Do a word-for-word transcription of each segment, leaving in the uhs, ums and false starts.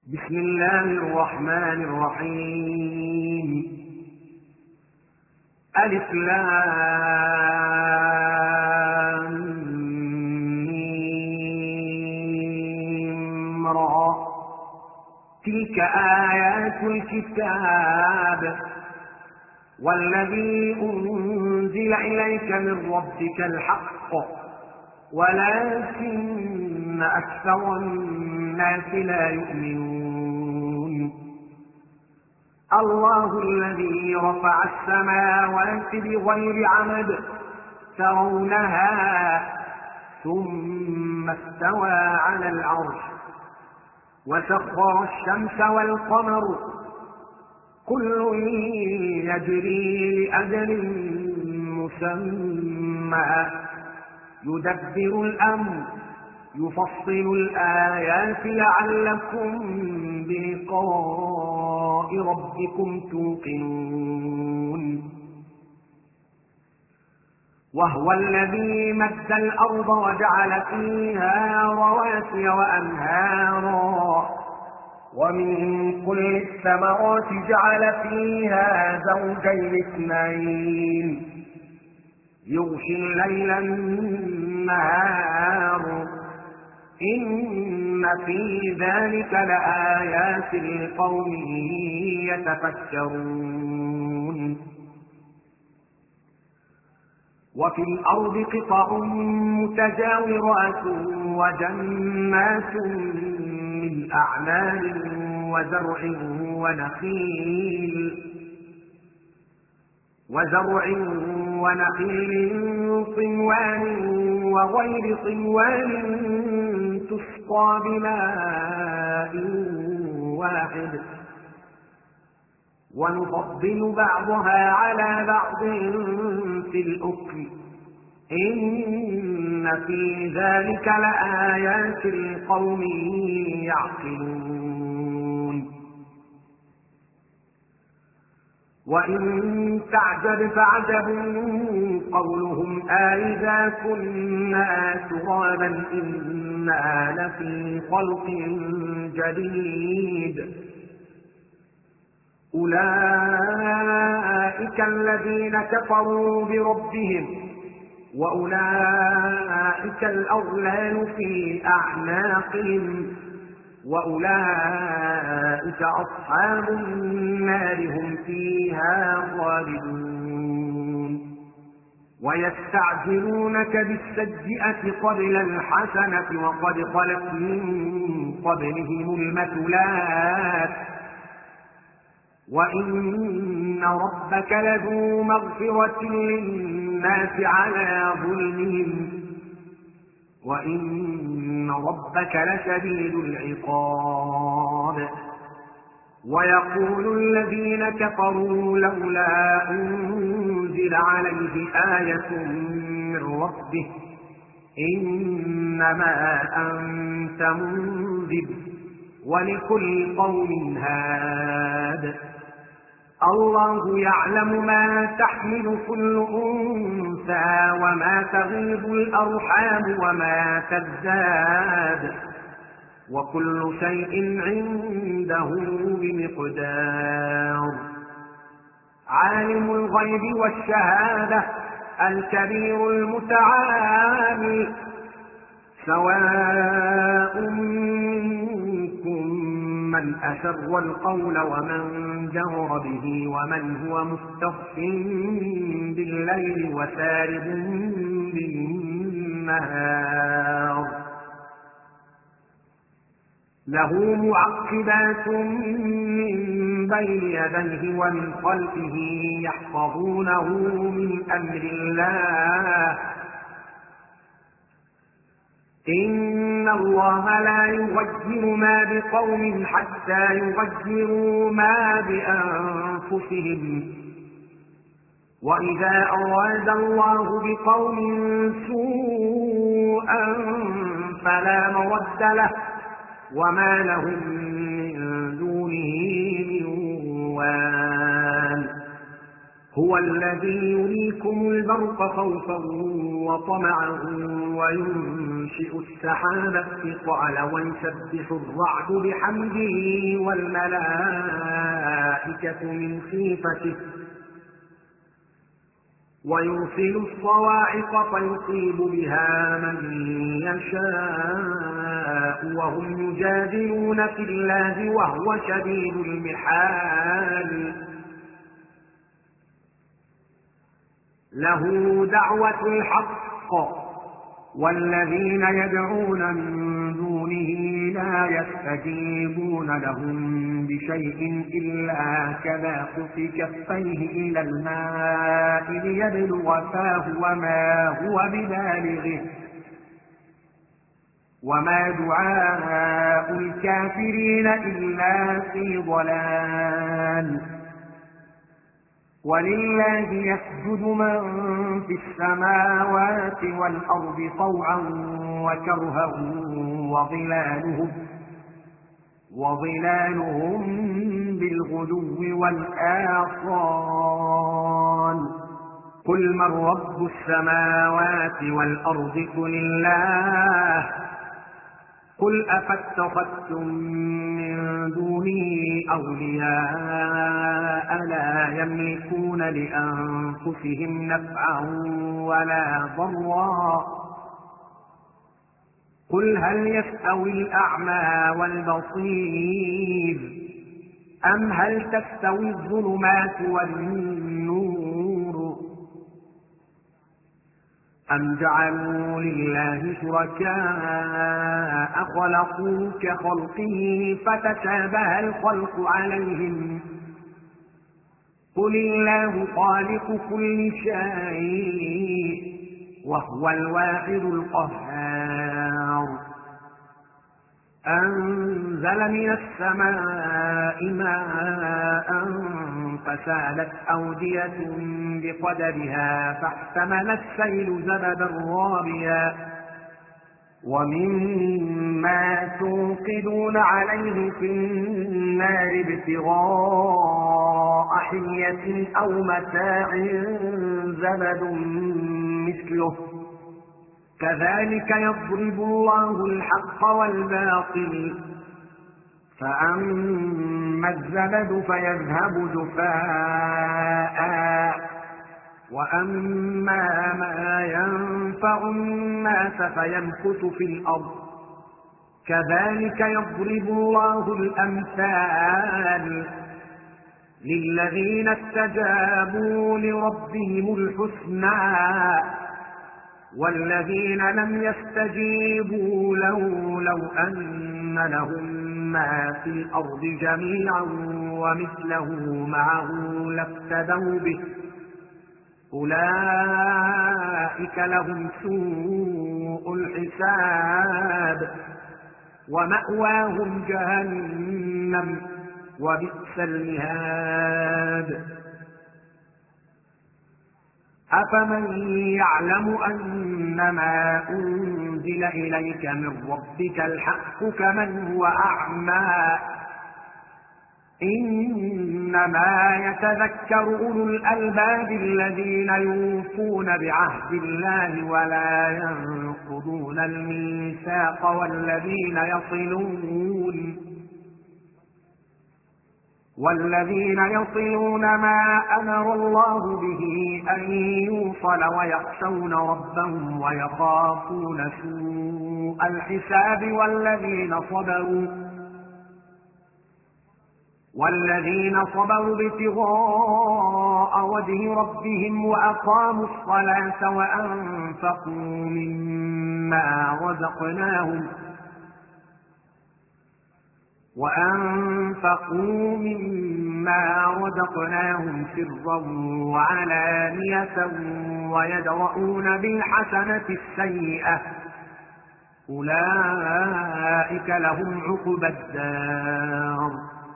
بسم الله الرحمن الرحيم. ألف لام ميم را. تلك آيات الكتاب والذي أنزل إليك من ربك الحق ولكن أكثر الناس لا يؤمنون. الله الذي رفع السماوات بغير عمد ترونها ثم استوى على العرش وسخر الشمس والقمر كل يجري لأجل مسمى يدبر الأمر يفصل الآيات لعلكم بلقاء ربكم توقنون. وهو الذي مد الأرض وجعل فيها رواسي وأنهارا ومن كل الثمرات جعل فيها زوجين اثنين يغشي الليل النهار إن في ذلك لآيات لقوم يتفكرون. وفي الأرض قطع متجاورات وجنات من أعناب وزرع ونخيل وزرع ونخيل صنوان وغير صنوان تسقى بماء واحد ونفضل بعضها على بعض في الأكل إن في ذلك لآيات لقوم يعقلون. وإن تعجب فعجب قولهم أإذا كنا ترابا إنا لفي خلق جديد أولئك الذين كفروا بربهم وأولئك الأغلال في أعناقهم وأولئك أصحاب النار هم فيها خالدون. ويستعجلونك بالسيئة قبل الحسنة وقد خلت من قبلهم المثلات وإن ربك لذو مغفرة للناس على ظلمهم وإن ربك لشديد العقاب. ويقول الذين كفروا لولا أنزل عليه آية من ربه إنما أنت منذر ولكل قوم هاد الله يعلم ما تحمل كل أنثى وما تغيض الأرحام وما تزداد وكل شيء عنده بمقدار. عالم الغيب والشهادة الكبير المتعال سواء منكم من أسر القول ومن جهر به ومن هو مستخف بالليل وسارب بالنهار له معقبات من بين يديه ومن خلفه يحفظونه من أمر الله إن الله لا يغير ما بقوم حتى يغيروا ما بأنفسهم وإذا أراد الله بقوم سوءا فلا مرد له وما لهم من دونه من وال. هو الذي يريكم البرق خوفا وطمعا وينزل وينشئ السحاب الثقال ويسبح الرعد بحمده والملائكة من خيفته ويرسل الصواعق فيصيب بها من يشاء وهم يجادلون في الله وهو شديد المحال له دعوة الحق والذين يدعون من دونه لا يستجيبون لهم بشيء إلا كباسط كفيه إلى الماء ليبلغ فاه وما هو ببالغه وما دعاء الكافرين إلا في ضلال ولله يسجد من في السماوات والأرض طوعا وكرها وظلالهم, وظلالهم بالغدو والآصال قل من رب السماوات والأرض قل الله قل أفاتخذتم من دونه أولياء لا يملكون لأنفسهم نفعا ولا ضرا قل هل يستوي الأعمى والبصير أم هل تستوي الظلمات والنور أم جعلوا لله شركاء خلقوا كخلقه فتشابه الخلق عليهم قل الله خالق كل شيء وهو الواحد القهار أنزل من السماء ماء فسالت أودية بقدرها فاحتمل السيل زبدا رابيا ومما توقدون عليه في النار ابتغاء حلية أو متاع زبد مثله كذلك يضرب الله الحق والباطل فأما الزبد فيذهب جفاء وأما ما ينفع الناس فيمكث في الأرض كذلك يضرب الله الأمثال للذين استجابوا لربهم الحسنى والذين لم يستجيبوا له لو أن لهم ما في الأرض جميعا ومثله معه لافتدوا به أولئك لهم سوء الحساب ومأواهم جهنم وبئس المهاد أفمن يعلم أنما أنزل إليك من ربك الحق كمن هو أعمى إنما يتذكر أولو الألباب الذين يوفون بعهد الله ولا ينقضون الميثاق والذين يصلون والذين يصلون ما أمر الله به أن يوصل ويخشون ربهم ويخافون سوء الحساب والذين صبروا والذين صبروا ابتغاء وجه ربهم وأقاموا الصلاة وأنفقوا مما رزقناهم وأنفقوا مما رزقناهم سرا وعلانية ويدرؤون بالحسنة السيئة أولئك لهم عقبى الدار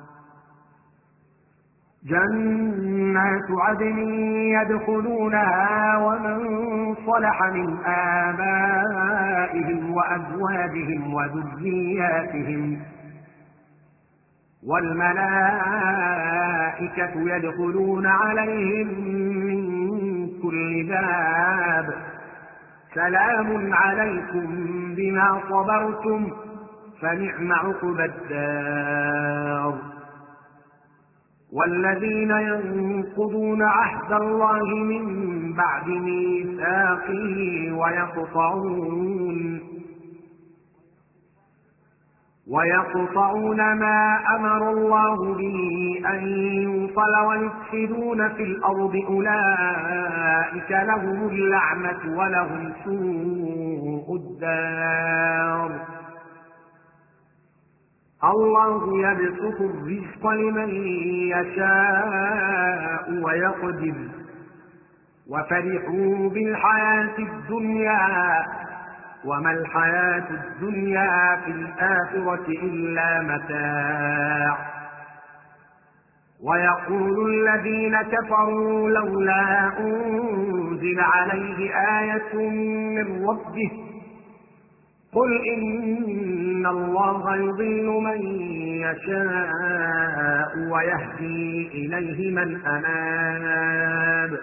جنات عدن يدخلونها ومن صلح من آبائهم وأزواجهم وذرياتهم والملائكة يدخلون عليهم من كل باب سلام عليكم بما صبرتم فنعم عقبى الدار. والذين ينقضون عهد الله من بعد ميثاقه ويقطعون ويقطعون ما أمر الله به أن يوصل ويفسدون في الأرض أولئك لهم اللعنة ولهم سوء الدار. الله يبسط الرزق لمن يشاء ويقدر وفرحوا بالحياة الدنيا وما الحياة الدنيا في الآخرة إلا متاع. ويقول الذين كفروا لولا أنزل عليه آية من ربه قل إن الله يضل من يشاء ويهدي إليه من أناب.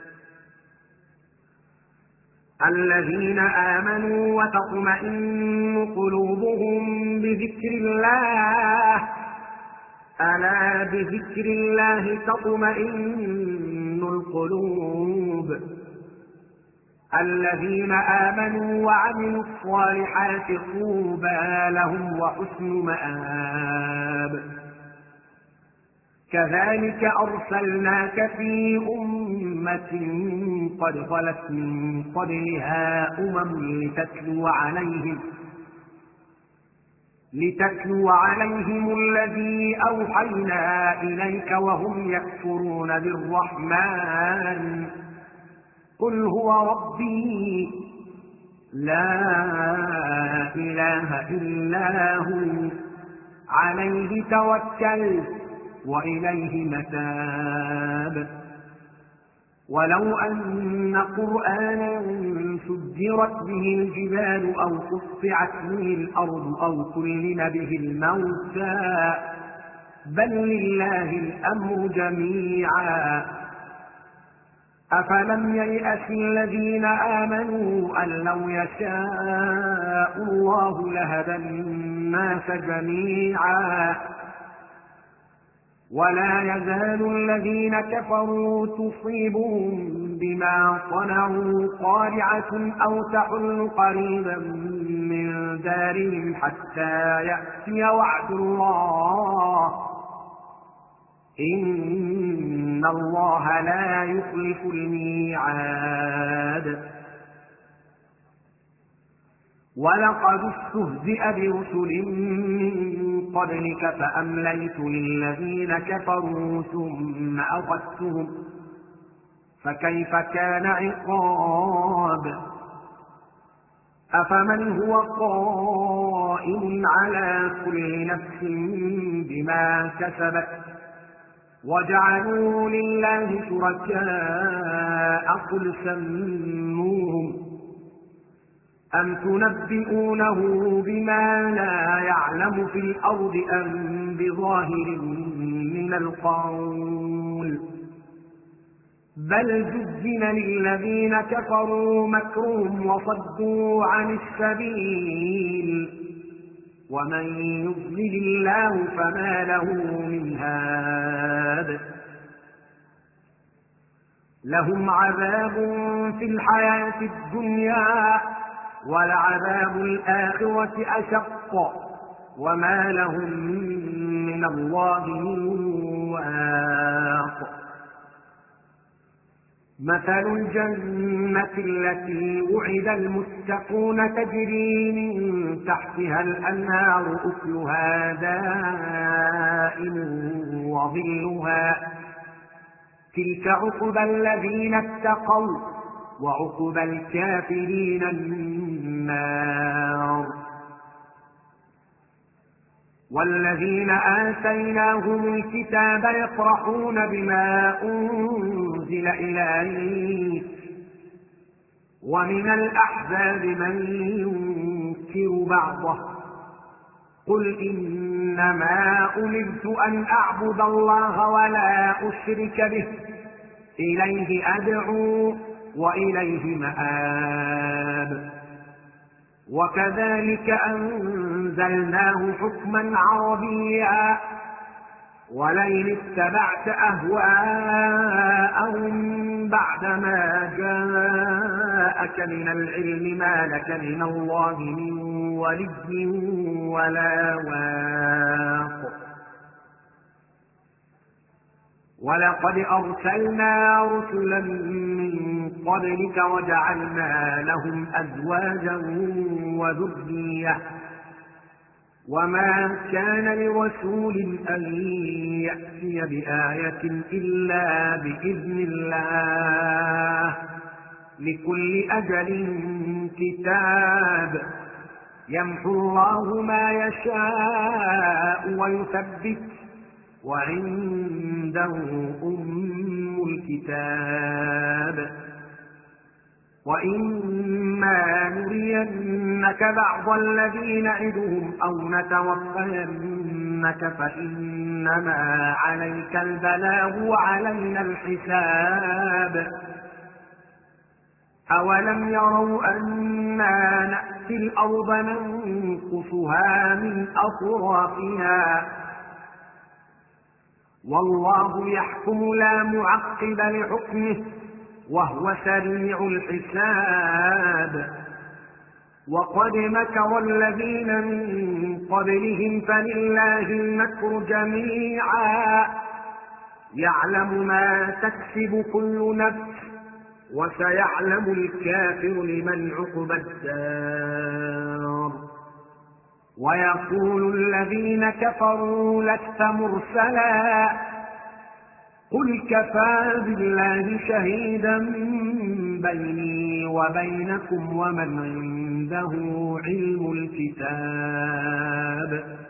الذين آمنوا وتطمئن قلوبهم بذكر الله ألا بذكر الله تطمئن القلوب. الذين آمنوا وعملوا الصالحات طوبى لهم وحسن مآب. كذلك أرسلناك في أمة قد خلت من قبلها أمم لتتلو عليهم لتتلو عليهم الذي أوحينا إليك وهم يكفرون بالرحمن قل هو ربي لا إله إلا هو عليه توكلت وإليه متاب. ولو أن قرآنا سجرت به الجبال أو قطعت به الأرض أو كلم به الموتى بل لله الأمر جميعا. أفلم ييأس الذين آمنوا أن لو يشاء الله لهدى الناس جميعا ولا يزال الذين كفروا تصيبهم بما صنعوا قارعة أو تحل قريبا من دارهم حتى يأتي وعد الله إن الله لا يخلف الميعاد. ولقد استهزئ برسل من قبلك فأمليت للذين كفروا ثم أخذتهم فكيف كان عقاب. أفمن هو قائم على كل نفس بما كسبت وجعلوا لله شركاء قل سموهم أم تنبئونه بما لا يعلم في الأرض أم بظاهر من القول بل جزن للذين كفروا مكرهم وصدوا عن السبيل ومن يضلل الله فما له من هاد. لهم عذاب في الحياة الدنيا ولعذاب الآخرة أشق وما لهم من الله من واق. مثل الجنة التي وعد المتقون تجري من تحتها الأنهار أكلها دائم وظلها تلك عقبى الذين اتقوا وعقبى الكافرين النار. والذين آتيناهم الكتاب يفرحون بما أنزل إليك ومن الأحزاب من ينكر بعضه قل إنما أمرت أن أعبد الله ولا أشرك به إليه أدعو وإليه مآب. وكذلك أنزلناه حكما عربيا ولئن اتبعت أهواءهم بعدما جاءك من العلم ما لك من الله من ولي ولا واق. ولقد أرسلنا رسلا من قبلك وجعلنا لهم أزواجا وذرية وما كان لرسول أن يأتي بآية إلا بإذن الله لكل أجل كتاب يمحو الله ما يشاء ويثبت وعنده أم الكتاب. وإما نرينك بعض الذين نعدهم أو نتوفينك فإنما عليك البلاغ وعلينا الحساب. أولم يروا أنا نأتي الأرض ننقصها من أطرافها والله يحكم لا معقب لحكمه وهو سريع الحساب. وقد مكر الذين من قبلهم فلله المكر جميعا يعلم ما تكسب كل نفس وسيعلم الكافر لمن عقبى الدار. ويقول الذين كفروا لست مرسلا قل كفى بالله شهيدا بيني وبينكم ومن عنده علم الكتاب.